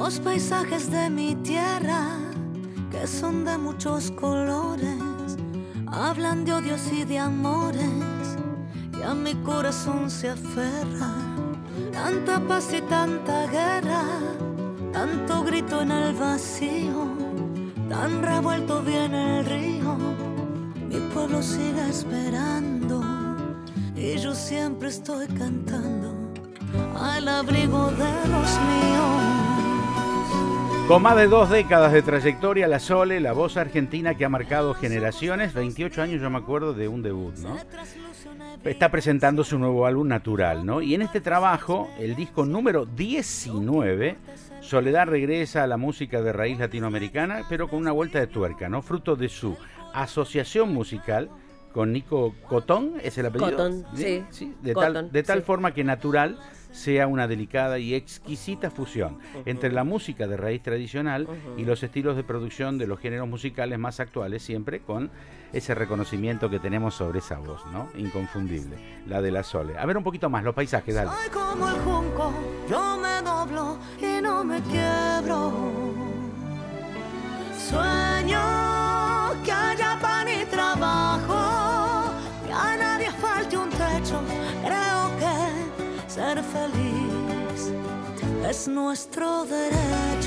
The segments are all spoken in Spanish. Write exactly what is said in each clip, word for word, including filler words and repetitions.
los paisajes de mi tierra, que son de muchos colores, hablan de odios y de amores, y a mi corazón se aferra tanta paz y tanta guerra, tanto grito en el vacío, tan revuelto viene el río. Mi pueblo sigue esperando y yo siempre estoy cantando al abrigo de los míos. Con más de dos décadas de trayectoria, la Sole, la voz argentina que ha marcado generaciones, veintiocho años yo me acuerdo de un debut, ¿no? Está presentando su nuevo álbum Natural, ¿no? Y en este trabajo, el disco número diecinueve, Soledad regresa a la música de raíz latinoamericana, pero con una vuelta de tuerca, ¿no? Fruto de su asociación musical con Nico Cotton, ¿es el apellido? Cotton, sí. sí de, Cotton, tal, de tal sí. forma que Natural sea una delicada y exquisita fusión uh-huh. entre la música de raíz tradicional uh-huh. y los estilos de producción de los géneros musicales más actuales, siempre con ese reconocimiento que tenemos sobre esa voz, ¿no? Inconfundible, la de la Sole. A ver un poquito más, los paisajes, dale. Soy como el junco, yo me doblo y no me quiebro. Sueño que haya pan y trabajo, que a nadie falte un techo. Creo que ser feliz es nuestro derecho.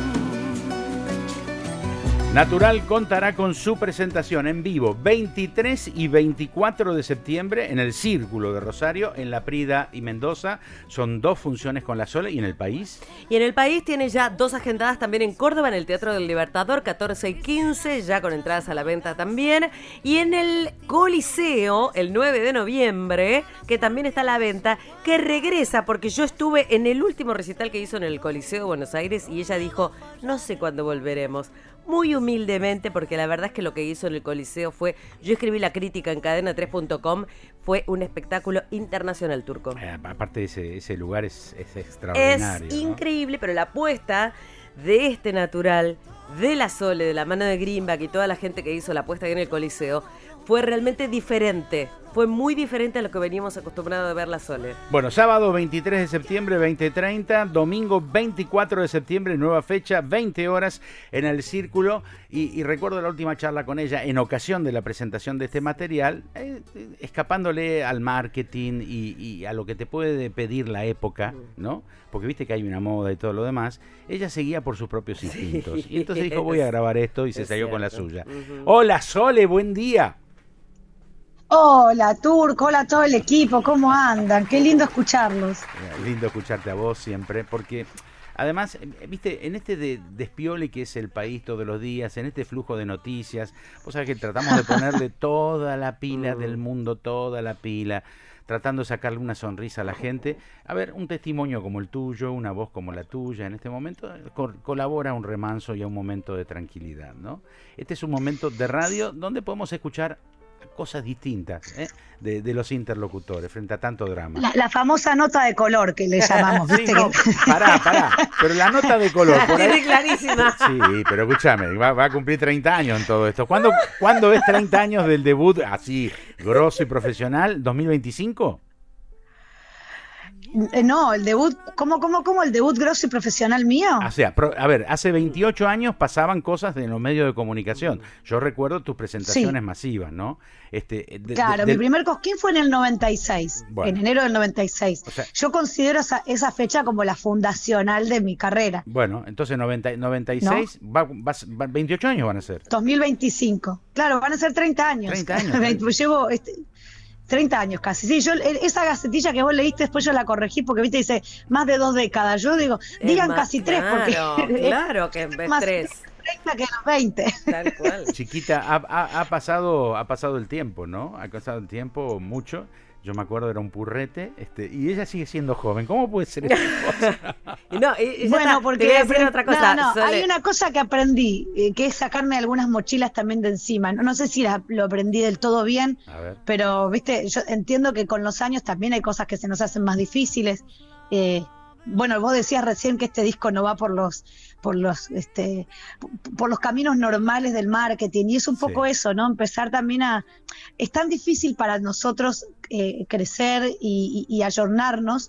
Natural contará con su presentación en vivo veintitrés y veinticuatro de septiembre en el Círculo de Rosario, en La Prida y Mendoza. Son dos funciones con la Sole. ¿Y en el país? Y en el país tiene ya dos agendadas también en Córdoba, en el Teatro del Libertador, catorce y quince, ya con entradas a la venta también. Y en el Coliseo, el nueve de noviembre, que también está a la venta, que regresa, porque yo estuve en el último recital que hizo en el Coliseo de Buenos Aires y ella dijo, no sé cuándo volveremos. Muy humildemente, porque la verdad es que lo que hizo en el Coliseo fue, yo escribí la crítica en cadena tres punto com, fue un espectáculo internacional, Turco. Eh, aparte ese, ese lugar es, es extraordinario. Es increíble, ¿no? Pero la apuesta de este Natural, de la Sole, de la mano de Greenback y toda la gente que hizo la apuesta ahí en el Coliseo, fue realmente diferente. Fue muy diferente a lo que veníamos acostumbrados a ver la Sole. Bueno, sábado veintitrés de septiembre, veinte treinta, domingo veinticuatro de septiembre, nueva fecha, veinte horas en el Círculo. Y, y recuerdo la última charla con ella en ocasión de la presentación de este material, eh, escapándole al marketing y, y a lo que te puede pedir la época, ¿no? Porque viste que hay una moda y todo lo demás. Ella seguía por sus propios instintos. Sí. Y entonces dijo, voy a grabar esto y se es salió cierto. Con la suya. Uh-huh. Hola, Sole, buen día. Hola, Turco, hola a todo el equipo, ¿cómo andan? Qué lindo escucharlos. Eh, lindo escucharte a vos siempre, porque además, viste, en este de, despiole que es el país todos los días, en este flujo de noticias, vos sabés que tratamos de ponerle toda la pila del mundo, toda la pila, tratando de sacarle una sonrisa a la gente. A ver, un testimonio como el tuyo, una voz como la tuya, en este momento co- colabora a un remanso y a un momento de tranquilidad, ¿no? Este es un momento de radio donde podemos escuchar cosas distintas ¿eh? de, de los interlocutores frente a tanto drama. La, la famosa nota de color que le llamamos. Sí, no, pará, pará, pero la nota de color. La tiene clarísima. Sí, pero escúchame, va, va a cumplir treinta años en todo esto. ¿Cuándo, ¿cuándo es treinta años del debut así, grosso y profesional? ¿dos mil veinticinco? No, el debut, ¿cómo, cómo, cómo el debut grosso y profesional mío? O sea, pro, a ver, hace veintiocho años pasaban cosas en los medios de comunicación. Yo recuerdo tus presentaciones sí. masivas, ¿no? Este, de, claro, de, de, mi primer cosquín fue en el noventa y seis, bueno, en enero del noventa y seis. O sea, yo considero esa, esa fecha como la fundacional de mi carrera. Bueno, entonces noventa, noventa y seis, ¿no? va, va, va, veintiocho años van a ser. dos mil veinticinco, claro, van a ser treinta años. treinta años. Llevo... Este, treinta años casi, sí, yo esa gacetilla que vos leíste después yo la corregí porque viste dice más de dos décadas, yo digo, es digan más, casi tres claro, porque claro que es más tres. treinta que los veinte. Tal cual. Chiquita, ha, ha, ha pasado ha pasado el tiempo, ¿no? Ha pasado el tiempo mucho. Yo me acuerdo, era un purrete, este, y ella sigue siendo joven. ¿Cómo puede ser esa cosa? No, y, y bueno, está, porque te voy a decir otra cosa. No, no, Sole. hay una cosa que aprendí, eh, que es sacarme algunas mochilas también de encima. No, no sé si la, lo aprendí del todo bien, pero viste, yo entiendo que con los años también hay cosas que se nos hacen más difíciles. Eh, bueno, vos decías recién que este disco no va por los por los este por los caminos normales del marketing y es un poco sí. eso, ¿no? Empezar también a es tan difícil para nosotros eh, crecer y, y, y ayornarnos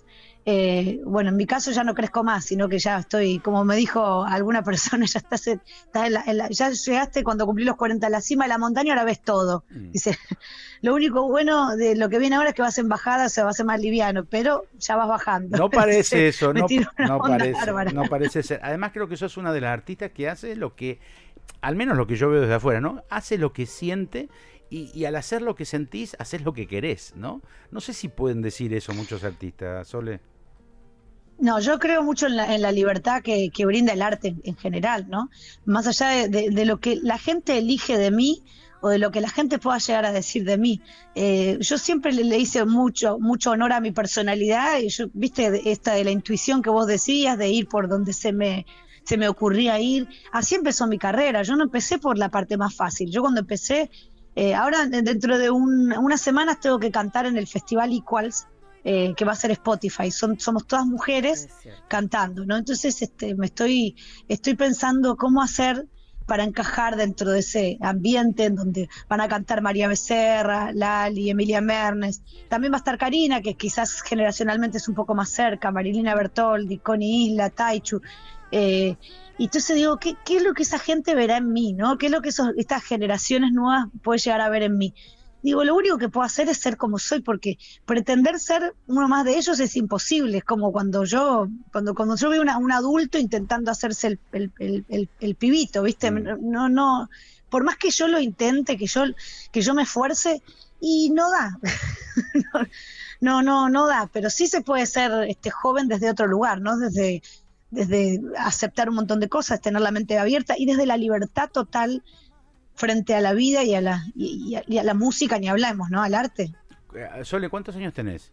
Eh, bueno, en mi caso ya no crezco más, sino que ya estoy, como me dijo alguna persona, ya estás, estás en la, en la, ya llegaste cuando cumplí los cuarenta a la cima de la montaña, ahora ves todo. Mm. Dice, lo único bueno de lo que viene ahora es que vas en bajada, o sea, va a ser más liviano, pero ya vas bajando. No parece Dice, eso, no, no, parece, bárbara. no parece ser. Además creo que sos una de las artistas que hace lo que, al menos lo que yo veo desde afuera, ¿no? Hace lo que siente. Y, y al hacer lo que sentís, haces lo que querés, ¿no? No sé si pueden decir eso muchos artistas, Sole. No, yo creo mucho en la, en la libertad que, que brinda el arte en, en general, ¿no? Más allá de, de, de lo que la gente elige de mí o de lo que la gente pueda llegar a decir de mí. Eh, yo siempre le, le hice mucho mucho honor a mi personalidad y yo, viste, esta de la intuición que vos decías, de ir por donde se me... se me ocurría ir. Así empezó mi carrera. Yo no empecé por la parte más fácil. Yo cuando empecé... Eh, ahora, dentro de un, unas semanas, tengo que cantar en el Festival Equals, eh, que va a ser Spotify. Son, somos todas mujeres cantando, ¿no? Entonces, este, me estoy, estoy pensando cómo hacer para encajar dentro de ese ambiente en donde van a cantar María Becerra, Lali, Emilia Mernes. También va a estar Karina, que quizás generacionalmente es un poco más cerca, Marilina Bertoldi, Connie Isla, Taichu. Eh, y entonces digo, ¿qué, ¿qué es lo que esa gente verá en mí? ¿No? ¿Qué es lo que esos, estas generaciones nuevas pueden llegar a ver en mí? Digo, lo único que puedo hacer es ser como soy, porque pretender ser uno más de ellos es imposible. Es como cuando yo cuando cuando yo veo una, un adulto intentando hacerse el, el, el, el, el pibito, ¿viste? Mm. No, no, por más que yo lo intente, que yo, que yo me esfuerce, y no da. no, no, no da, pero sí se puede ser este joven desde otro lugar, ¿no? Desde... desde aceptar un montón de cosas, tener la mente abierta y desde la libertad total frente a la vida y a la, y, y a, y a la música, ni hablamos, ¿no? Al arte. Sole, ¿cuántos años tenés?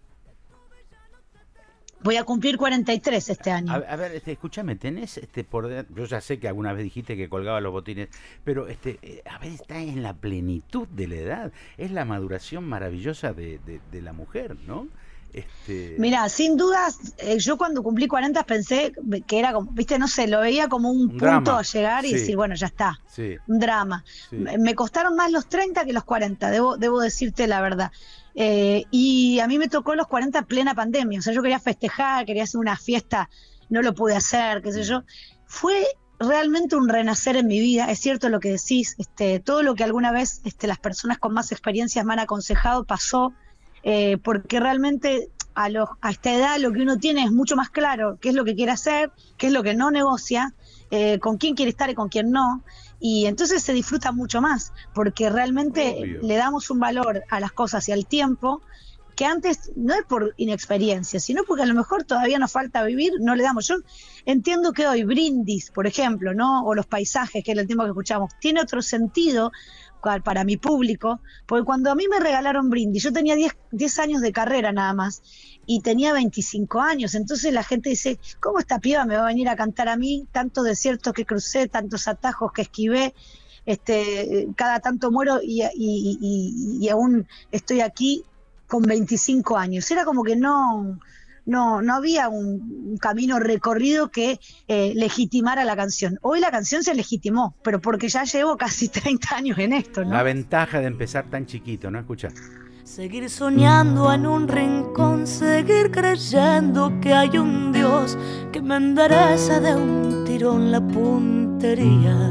Voy a cumplir cuarenta y tres este año. A, a ver, este, escúchame, tenés, este, por, yo ya sé que alguna vez dijiste que colgaba los botines, pero este, eh, a ver, está en la plenitud de la edad, es la maduración maravillosa de, de, de la mujer, ¿no? Este... Mira, sin dudas, eh, yo cuando cumplí cuarenta pensé que era como, viste, no sé, lo veía como un, un punto drama. A llegar y sí. Decir, bueno, ya está, sí. Un drama. Sí. Me, me costaron más los treinta que los cuarenta, debo, debo decirte la verdad. Eh, y a mí me tocó los cuarenta plena pandemia, o sea, yo quería festejar, quería hacer una fiesta, no lo pude hacer, qué sé yo. Fue realmente un renacer en mi vida, es cierto lo que decís, este, todo lo que alguna vez este, las personas con más experiencias me han aconsejado pasó. Eh, porque realmente a, los, a esta edad lo que uno tiene es mucho más claro qué es lo que quiere hacer, qué es lo que no negocia, eh, con quién quiere estar y con quién no, y entonces se disfruta mucho más, porque realmente Obvio. Le damos un valor a las cosas y al tiempo que antes no es por inexperiencia, sino porque a lo mejor todavía nos falta vivir, no le damos. Yo entiendo que hoy Brindis, por ejemplo, ¿no? O los paisajes, que es el tema que escuchamos, tiene otro sentido para mi público, porque cuando a mí me regalaron Brindis, yo tenía diez años de carrera nada más, y tenía veinticinco años, entonces la gente dice, ¿cómo esta piba me va a venir a cantar a mí? Tantos desiertos que crucé, tantos atajos que esquivé, este, cada tanto muero y, y, y, y aún estoy aquí con veinticinco años. Era como que no... No, no había un, un camino recorrido que eh, legitimara la canción. Hoy la canción se legitimó, pero porque ya llevo casi treinta años en esto, ¿no? La ventaja de empezar tan chiquito, ¿no? Escucha. Seguir soñando en un rincón, seguir creyendo que hay un Dios que me endereza de un tirón la puntería.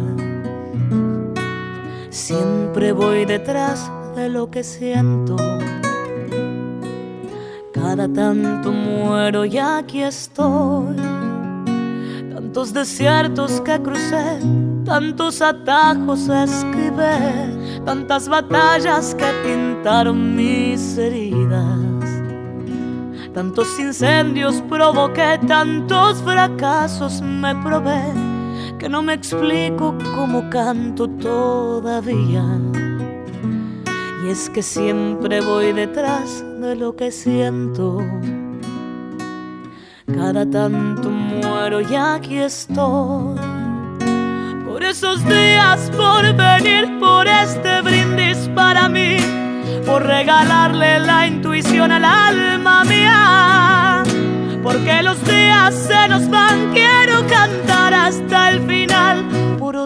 Siempre voy detrás de lo que siento. Cada tanto muero y aquí estoy. Tantos desiertos que crucé, tantos atajos esquivé, tantas batallas que pintaron mis heridas, tantos incendios provoqué, tantos fracasos me probé, que no me explico cómo canto todavía. Y es que siempre voy detrás de lo que siento. Cada tanto muero y aquí estoy. Por esos días, por venir, por este brindis para mí, por regalarle la intuición al alma mía. Porque los días se nos van, quiero cantar hasta el final. Por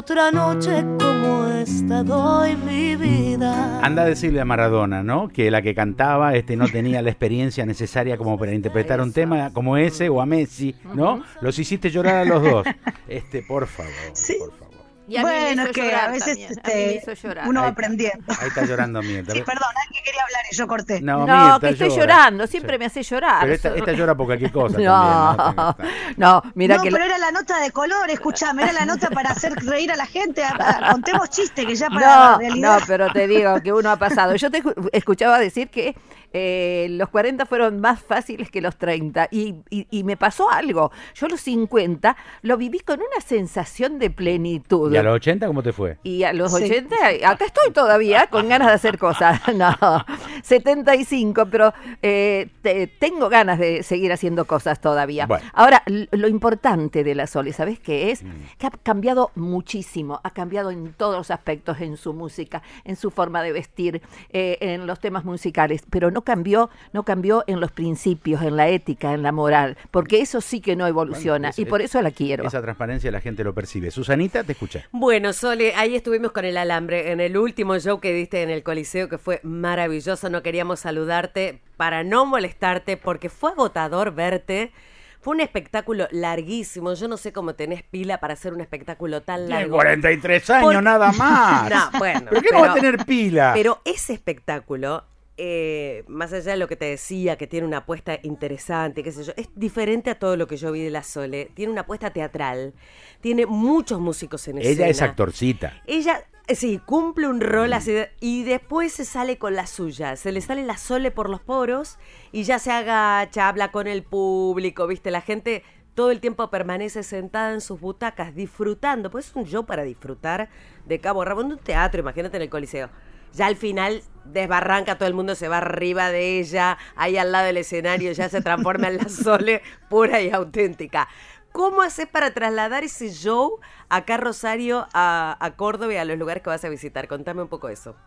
otra noche como esta doy mi vida. Anda a decirle a Maradona, ¿no? Que la que cantaba este no tenía la experiencia necesaria como para interpretar un tema como ese, o a Messi, ¿no? Los hiciste llorar a los dos. Este, por favor, Sí. por favor. Y a mí me Bueno, hizo es que llorar a veces también, a mí me este, hizo llorar. uno va Ahí- aprendiendo. Ahí está llorando Mirta. Sí, perdón, alguien quería hablar y yo corté. No, No, Mirta que estoy llora. llorando, siempre Sí. me hace llorar. Pero esta, esta llora por cualquier cosa No, también, no, mira no, que pero la- era la nota de color, escuchame, era la nota para hacer reír a la gente. A- a- contemos chistes que ya para la No, realidad. no, pero te digo que uno ha pasado. Yo te escu- escuchaba decir que eh, los cuarenta fueron más fáciles que los treinta y, y, y me pasó algo. Yo a los cincuenta lo viví con una sensación de plenitud. ¿Y a los ochenta cómo te fue? Y a los Sí. ochenta, acá estoy todavía con ganas de hacer cosas. No, setenta y cinco, pero eh, te- tengo ganas de seguir haciendo cosas todavía. Bueno. Ahora, l- lo importante de la Sole, ¿sabes qué es? Mm. Que ha cambiado muchísimo, ha cambiado en todos los aspectos, en su música, en su forma de vestir, eh, en los temas musicales, pero no cambió, no cambió en los principios, en la ética, en la moral, porque eso sí que no evoluciona, Bueno, es- y por eso la quiero. Esa transparencia la gente lo percibe. Susanita, te escucha. Bueno, Sole, ahí estuvimos con el alambre en el último show que diste en el Coliseo, que fue maravilloso. No queríamos saludarte para no molestarte porque fue agotador verte. Fue un espectáculo larguísimo. Yo no sé cómo tenés pila para hacer un espectáculo tan Tiene largo. cuarenta y tres años Por- nada más. No, bueno, ¿Pero qué no va a tener pila? Pero ese espectáculo, eh, más allá de lo que te decía, que tiene una apuesta interesante, qué sé yo, es diferente a todo lo que yo vi de la Sole. Tiene una apuesta teatral, tiene muchos músicos en escena. Ella es actorcita. Ella, eh, sí, cumple un rol así de- y después se sale con la suya. Se le sale la Sole por los poros y ya se agacha, habla con el público, ¿viste? La gente todo el tiempo permanece sentada en sus butacas disfrutando. Pues es un show para disfrutar de cabo a rabo, en un teatro, imagínate en el Coliseo. Ya al final desbarranca, todo el mundo se va arriba de ella, ahí al lado del escenario ya se transforma en la Sole pura y auténtica. ¿Cómo haces para trasladar ese show acá a Rosario, a, a Córdoba y a los lugares que vas a visitar? Contame un poco eso.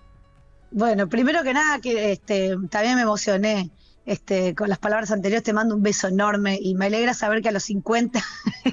Bueno, primero que nada, que este, también me emocioné este, con las palabras anteriores. Te mando un beso enorme y me alegra saber que a los cincuenta,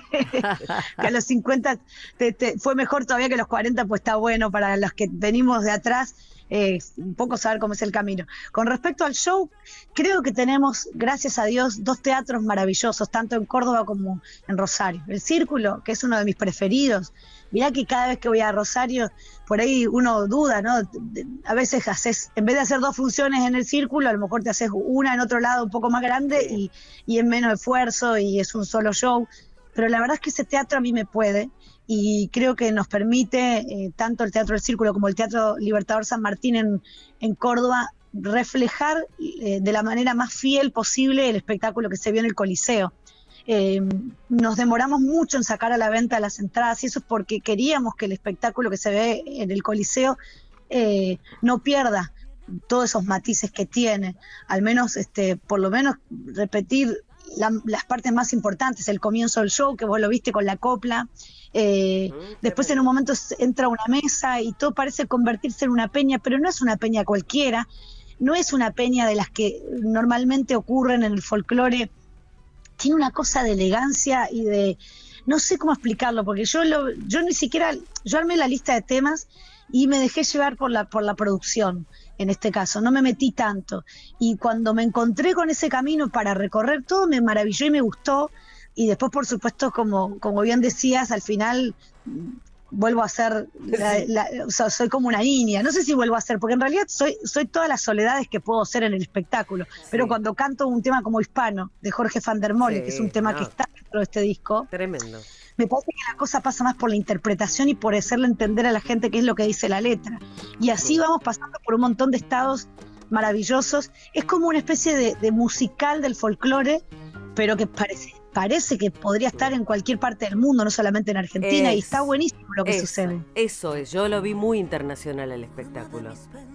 que a los cincuenta te, te, fue mejor todavía que a los cuarenta, pues está bueno para los que venimos de atrás. Eh, un poco saber cómo es el camino. Con respecto al show, creo que tenemos, gracias a Dios, dos teatros maravillosos, tanto en Córdoba como en Rosario. El Círculo, que es uno de mis preferidos. Mirá que cada vez que voy a Rosario, por ahí uno duda, ¿no? A veces haces, en vez de hacer dos funciones en el Círculo, a lo mejor te haces una en otro lado un poco más grande y, y en menos esfuerzo y es un solo show. Pero la verdad es que ese teatro a mí me puede. Y creo que nos permite, eh, tanto el Teatro del Círculo como el Teatro Libertador San Martín en, en Córdoba, reflejar eh, de la manera más fiel posible el espectáculo que se vio en el Coliseo. Eh, nos demoramos mucho en sacar a la venta las entradas y eso es porque queríamos que el espectáculo que se ve en el Coliseo eh, no pierda todos esos matices que tiene, al menos, este, por lo menos repetir La, las partes más importantes, el comienzo del show, que vos lo viste con la copla, eh, Mm, después tremendo. en un momento entra una mesa y todo parece convertirse en una peña, pero no es una peña cualquiera, no es una peña de las que normalmente ocurren en el folclore, tiene una cosa de elegancia y de, no sé cómo explicarlo, porque yo lo, yo ni siquiera, yo armé la lista de temas y me dejé llevar por la, por la producción. En este caso, no me metí tanto. Y cuando me encontré con ese camino para recorrer todo, me maravilló y me gustó. Y después, por supuesto, como, como bien decías, al final mm, vuelvo a ser, la, la, o sea, soy como una niña. No sé si vuelvo a ser, porque en realidad soy, soy todas las soledades que puedo ser en el espectáculo. Sí. Pero cuando canto un tema como Hispano, de Jorge van der Molen, Sí, que es un tema no. que está dentro de este disco, Tremendo. me parece que la cosa pasa más por la interpretación y por hacerle entender a la gente qué es lo que dice la letra. Y así vamos pasando por un montón de estados maravillosos. Es como una especie de, de musical del folclore, pero que parece, parece que podría estar en cualquier parte del mundo, no solamente en Argentina, y Es- está buenísimo lo que Eso, sucede. eso es, yo lo vi muy internacional el espectáculo.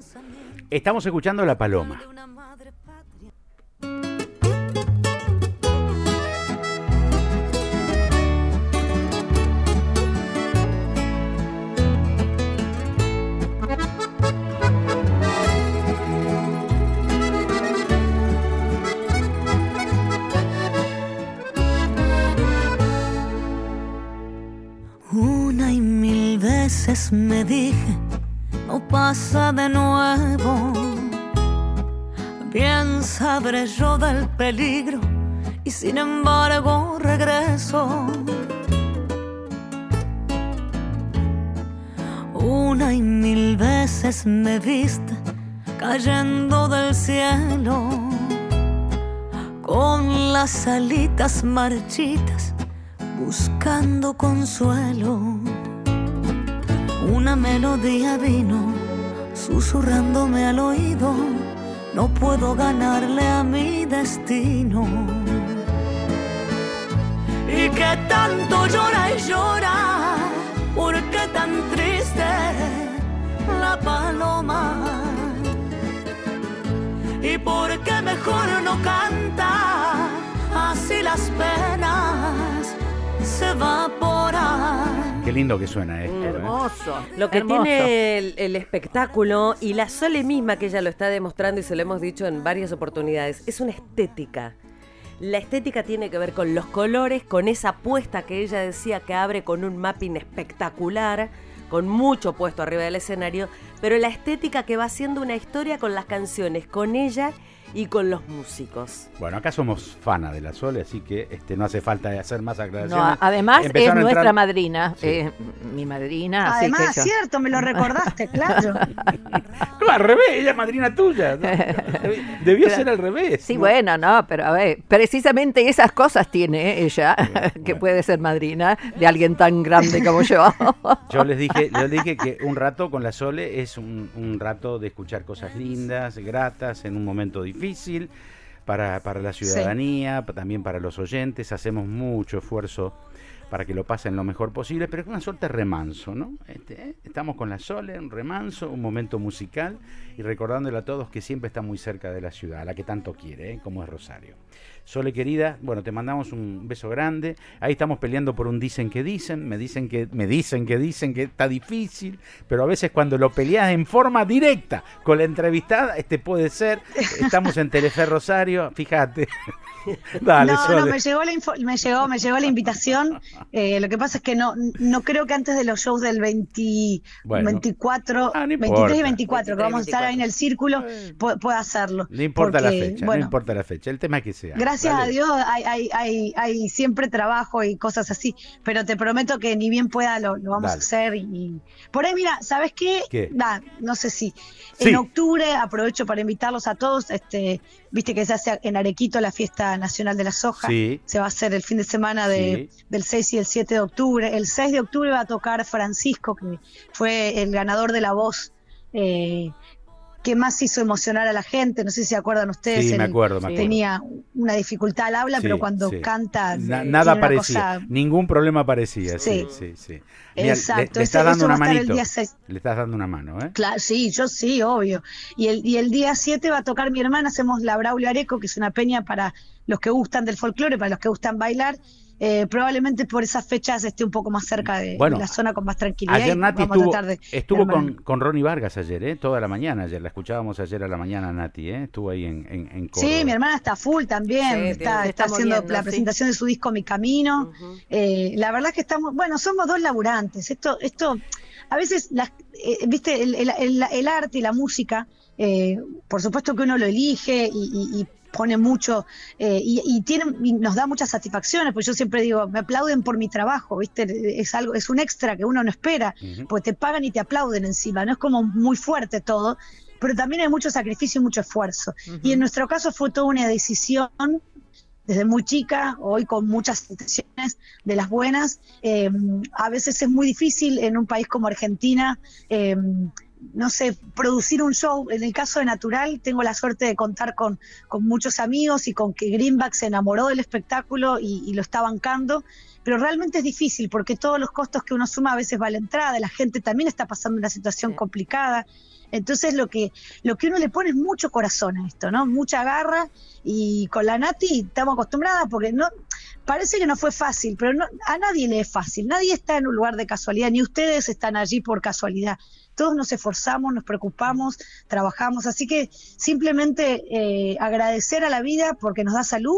Estamos escuchando La Paloma. Una y mil veces me dije, no pasa de nuevo. Bien sabré yo del peligro y sin embargo regreso. Una y mil veces me viste cayendo del cielo, con las alitas marchitas buscando consuelo. Una melodía vino susurrándome al oído, no puedo ganarle a mi destino. Y que tanto llora y llora, ¿por qué tan triste la paloma? ¿Y por qué mejor no canta? Así las penas se evaporan. Qué lindo que suena esto. Hermoso. ¿eh? Lo que hermoso. tiene el, el espectáculo, y la Sole misma que ella lo está demostrando y se lo hemos dicho en varias oportunidades, es una estética. La estética tiene que ver con los colores, con esa puesta que ella decía que abre con un mapping espectacular, con mucho puesto arriba del escenario, pero la estética que va haciendo una historia con las canciones, con ella y con los músicos. Bueno, acá somos fana de la Sole, así que este, no hace falta hacer más aclaraciones. No, además Empezaron es a nuestra entrar... madrina, Sí. eh, mi madrina. Además, así que yo- cierto, me lo recordaste, claro. No, al revés, ella es madrina tuya. ¿no? Debió ser al revés. Sí, ¿no? bueno, no, pero a ver, precisamente esas cosas tiene eh, ella, que bueno. puede ser madrina de alguien tan grande como yo. Yo les dije, les dije que un rato con la Sole es un, un rato de escuchar cosas lindas, gratas, en un momento difícil para, para la ciudadanía, sí. También para los oyentes. Hacemos mucho esfuerzo para que lo pasen lo mejor posible, pero es una suerte de remanso, ¿no? Este, ¿eh? Estamos con la Sole, un remanso, un momento musical, y recordándole a todos que siempre está muy cerca de la ciudad, a la que tanto quiere, ¿eh? Como es Rosario. Sole querida, bueno, te mandamos un beso grande. Ahí estamos peleando por un dicen que dicen, me dicen que me dicen que dicen que está difícil, pero a veces cuando lo peleas en forma directa con la entrevistada, este puede ser. Estamos en Telefe Rosario, fíjate. Dale, no, Sole. no, me llegó la info, me llegó, me llegó la invitación. Eh, lo que pasa es que no, no creo que antes de los shows del veinte, bueno. veinticuatro, Ah, no veintitrés y veinticuatro, que vamos a estar ahí en el círculo, Eh. pu- pueda hacerlo. No importa porque, la fecha, bueno, no importa la fecha, el tema es que sea. Gracias ¿vale? a Dios hay, hay, hay, hay siempre trabajo y cosas así, pero te prometo que ni bien pueda lo, lo vamos Dale. a hacer. Y, y- por ahí, mira, ¿sabes qué? ¿Qué? Nah, no sé si. Sí. En octubre aprovecho para invitarlos a todos. Este, viste que se hace en Arequito la Fiesta Nacional de la Soja. Sí. Se va a hacer el fin de semana de, Sí. del seis y el siete de octubre. El seis de octubre va a tocar Francisco, que fue el ganador de La Voz. Eh, que más hizo emocionar a la gente, no sé si se acuerdan ustedes. Sí, me él acuerdo, me acuerdo. Tenía una dificultad al habla, Sí, pero cuando sí. canta Na- eh, nada tiene una parecía, cosa- ningún problema parecía. Sí, Sí. sí, sí. Mira, Exacto, le, le ese- estás dando eso va una a estar el manito. día seis. Le estás dando una mano, ¿eh? Claro, sí, yo sí, obvio. Y el, y el día siete va a tocar mi hermana, hacemos la Braulio Areco, que es una peña para los que gustan del folclore, para los que gustan bailar. Eh, probablemente por esas fechas esté un poco más cerca de, Bueno, de la zona con más tranquilidad. Ayer y Nati vamos a estuvo, tratar de- estuvo de con, hermano. con Ronnie Vargas ayer, ¿eh? Toda la mañana ayer, la escuchábamos ayer a la mañana, Nati, ¿eh? Estuvo ahí en, en, en Córdoba. Sí, mi hermana está full también, Sí, está, se está está haciendo moviendo, la sí. presentación de su disco Mi Camino. Ujú. Eh, la verdad que estamos, bueno, somos dos laburantes. Esto, esto, a veces, las, eh, viste, el, el, el, el arte y la música, eh, por supuesto que uno lo elige y, y, y pone mucho eh, y, y tiene y nos da muchas satisfacciones, pues yo siempre digo, me aplauden por mi trabajo, viste, es algo, es un extra que uno no espera, Ujú. pues te pagan y te aplauden encima, no es como muy fuerte todo, pero también hay mucho sacrificio y mucho esfuerzo. Y en nuestro caso fue toda una decisión desde muy chica, hoy con muchas intenciones de las buenas. Eh, a veces es muy difícil en un país como Argentina, eh, no sé, producir un show. En el caso de Natural, tengo la suerte de contar con, con muchos amigos y con que Greenback se enamoró del espectáculo y, y lo está bancando. Pero realmente es difícil porque todos los costos que uno suma a veces va a la entrada, la gente también está pasando una situación Sí. complicada. Entonces lo que lo que uno le pone es mucho corazón a esto, ¿no? Mucha garra, y con la Nati estamos acostumbradas porque no parece que no fue fácil, pero no, a nadie le es fácil, nadie está en un lugar de casualidad, ni ustedes están allí por casualidad. Todos nos esforzamos, nos preocupamos, trabajamos, así que simplemente eh, agradecer a la vida porque nos da salud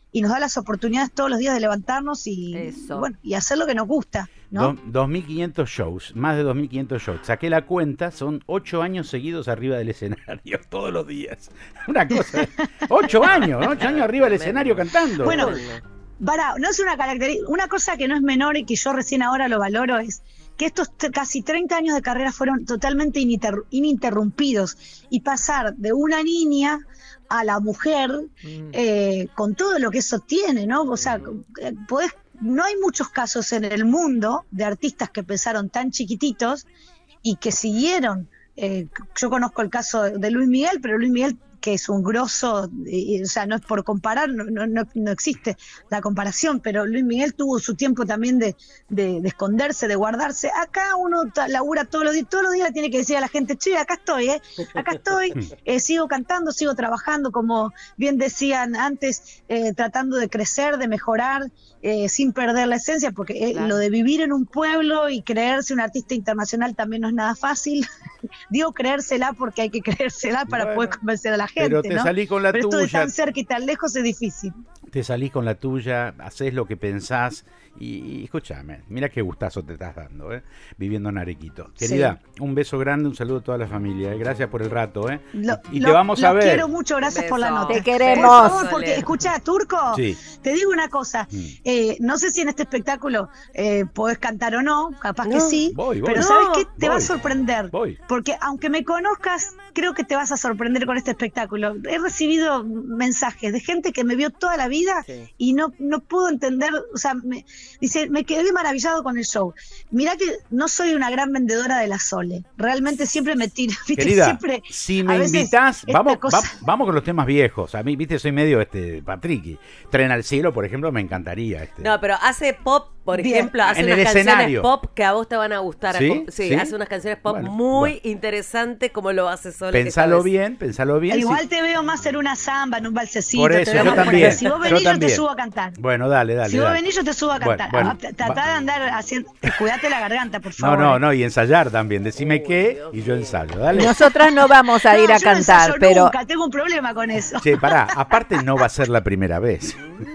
y nos da las oportunidades todos los días de levantarnos y, y, bueno, y hacer lo que nos gusta, ¿no? Do, dos mil quinientos shows, más de dos mil quinientos shows. Saqué la cuenta, son ocho años seguidos arriba del escenario, todos los días. Una cosa, ocho años, ocho años arriba del escenario cantando. Bueno, para, no es una característica, una cosa que no es menor y que yo recién ahora lo valoro es que estos t- casi treinta años de carrera fueron totalmente ininter- ininterrumpidos, y pasar de una niña a la mujer mm. eh, con todo lo que eso tiene, ¿no? O sea, podés, no hay muchos casos en el mundo de artistas que empezaron tan chiquititos y que siguieron. Eh, yo conozco el caso de Luis Miguel, pero Luis Miguel, que es un grosso, eh, o sea, no es por comparar, no, no, no existe la comparación, pero Luis Miguel tuvo su tiempo también de, de, de esconderse, de guardarse. Acá uno ta, labura todos los días, todos los días le tiene que decir a la gente, che, acá estoy, eh, acá estoy, eh, sigo cantando, sigo trabajando, como bien decían antes, eh, tratando de crecer, de mejorar, eh, sin perder la esencia, porque eh, claro. Lo de vivir en un pueblo y creerse un artista internacional también no es nada fácil. Digo creérsela porque hay que creérsela para bueno, poder convencer a la gente, pero te ¿no? salí con la pero tuya. Esto de tan cerca y tan lejos es difícil. Te salís con la tuya, haces lo que pensás y, y escúchame, mira qué gustazo te estás dando, ¿eh? Viviendo en Arequito. Querida, sí. Un beso grande, un saludo a toda la familia, ¿eh? Gracias por el rato, ¿eh? Lo, y lo, te vamos a ver. Te quiero mucho, gracias por la nota. Te queremos. Por favor, porque, escuchá, Turco, sí. Te digo una cosa, mm. eh, no sé si en este espectáculo eh, podés cantar o no, capaz no, que sí, voy, voy. pero no, ¿sabes qué? Te voy, va a sorprender, voy. Porque aunque me conozcas, creo que te vas a sorprender con este espectáculo. He recibido mensajes de gente que me vio toda la vida sí. y no, no pudo entender, o sea, me, dice, me quedé maravillado con el show. Mirá que no soy una gran vendedora de la Sole, realmente siempre me tiro, ¿viste? Querida, siempre, si me invitas, vamos, cosa... va, vamos con los temas viejos. A mí, viste, soy medio este Patricky. Tren al cielo, por ejemplo, me encantaría. Este. No, pero hace pop, por Bien. ejemplo, hace en unas el canciones escenario. pop que a vos te van a gustar. ¿Sí? Sí, ¿Sí? hace unas canciones pop bueno, muy bueno. interesantes como lo hace Sole. Pensalo bien, pensalo bien. Igual sí. te veo más en una samba, en un balsecito. Por eso, te veo yo más también. Si vos venís, yo, yo te subo a cantar. Bueno, dale, dale. Si dale. vos venís, yo te subo a cantar. Bueno, bueno, Tratá de andar haciendo... Cuidate la garganta, por favor. No, no, no, y ensayar también. Decime Uy, qué Dios y yo ensayo. Dale. Nosotras no vamos a ir no, a yo cantar, no pero... Nunca, tengo un problema con eso. Che, pará, aparte no va a ser la primera vez.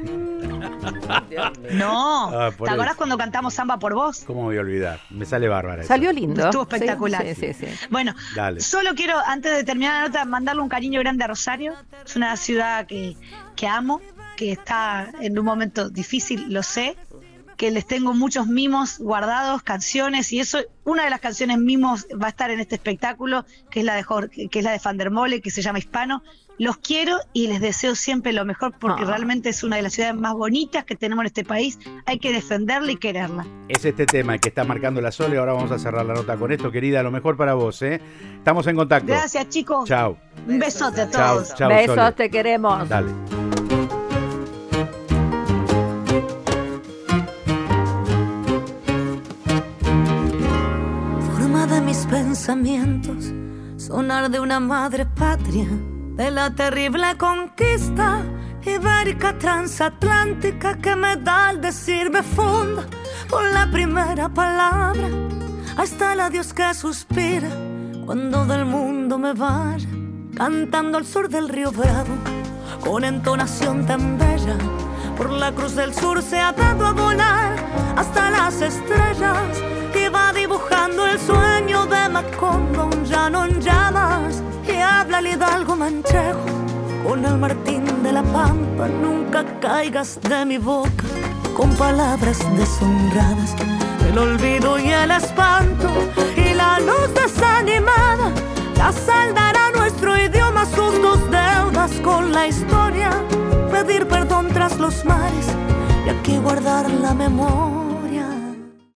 No, ah, ¿te acordás eso. Cuando cantamos Samba por Vos? ¿Cómo me voy a olvidar? Me sale bárbara. Salió eso. lindo. Estuvo espectacular. Sí, sí, sí, sí. Bueno, Dale. Solo quiero, antes de terminar la nota, mandarle un cariño grande a Rosario. Es una ciudad que, que amo, que está en un momento difícil, lo sé, que les tengo muchos mimos guardados, canciones, y eso, una de las canciones mimos va a estar en este espectáculo, que es la de Jorge, que es la de Fandermole, que se llama Hispano. Los quiero y les deseo siempre lo mejor porque oh. realmente es una de las ciudades más bonitas que tenemos en este país. Hay que defenderla y quererla. Es este tema el que está marcando la Sole. Ahora vamos a cerrar la nota con esto, querida. Lo mejor para vos, ¿eh? Estamos en contacto. Gracias, chicos. Chao. Un besote a todos. Chao, chao, Besos, Sole. te queremos. Dale. Forma de mis pensamientos, sonar de una madre patria, de la terrible conquista ibérica transatlántica que me da al decirme funda por la primera palabra, hasta el adiós que suspira cuando del mundo me vaya, cantando al sur del río Bravo con entonación tan bella, por la cruz del sur se ha dado a volar hasta las estrellas y va dibujando el sueño de Macondo, un llano en llamas, y habla el hidalgo manchego con el Martín de la Pampa. Nunca caigas de mi boca con palabras deshonradas, el olvido y el espanto y la luz desanimada ya saldará nuestro idioma, sus dos deudas con la historia, pedir perdón tras los mares y aquí guardar la memoria.